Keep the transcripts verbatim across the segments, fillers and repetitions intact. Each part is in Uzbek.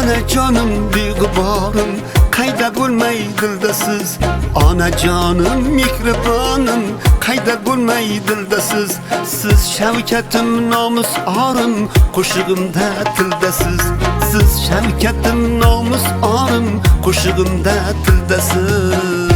Ana canım bir gıbarım, kayda bulmay dilda siz. Ana canım mihribanım, kayda bulmay dilda siz. Siz şevketim namus arım, koşugumda tilda siz. Siz şevketim namus arım, koşugumda tilda siz.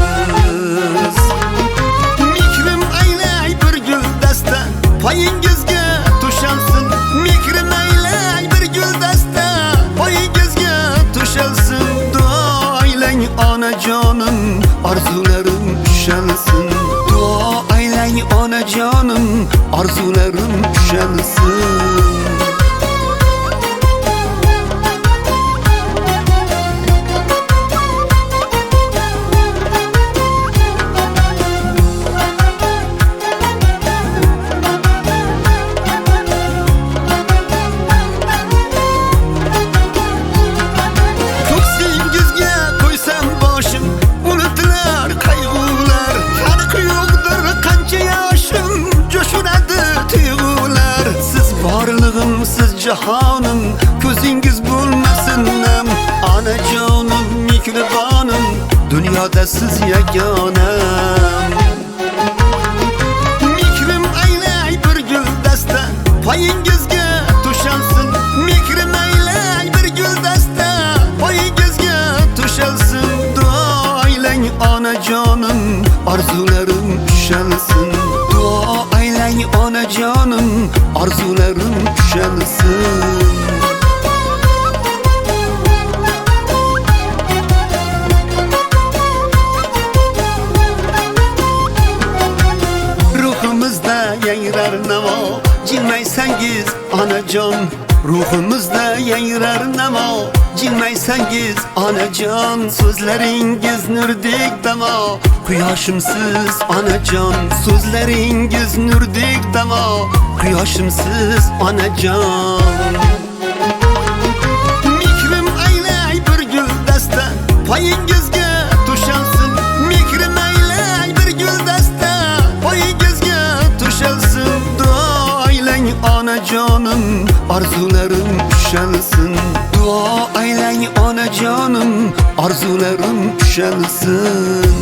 Mihrim aylay bir gül dasta, payingizga tuşansın. Mihrim aylay bir gül dasta, payingizga tuşansın. Dua aylang ana canım, arzularım üşensin. Dua aylang ana canım, arzularım üşensin. Siz cihanım, ko'zingiz bulmasınım. Ana canım, mihribanım, dünyada siz yaganam. Mihrim aylay bir gül dasta, payingizga tuşansın. Mihrim aylay bir gül dasta, payingizga tuşansın. Dua aylang ana canım, arzularım üşensin. Dua aylang ana canım, arzularım üşensin. Ruhumuzda yayrar namo, jilmaysangiz anajon. Ruhumuzda yayrar namo, jilmaysangiz anajon. So'zlaringiz nurdek damo, quyoshimsiz anajon. So'zlaringiz nurdek damo, quyoshimsiz anajon. Mihrim aylay bir gül dasta, payingizga tuşansın. Mihrim aylay bir gül dasta, payingizga tuşansın. Dua aylang ana canım, arzularım üşensin. Dua aylang ana canım, arzularım üşensin.